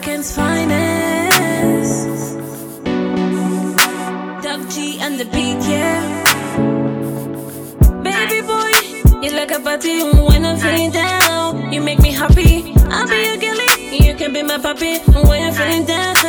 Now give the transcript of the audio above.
American's finest. Doug G and the beat, yeah. Baby boy, you like a party when I'm feeling down. You make me happy, I'll be your girlie. You can be my puppy when you're feeling down.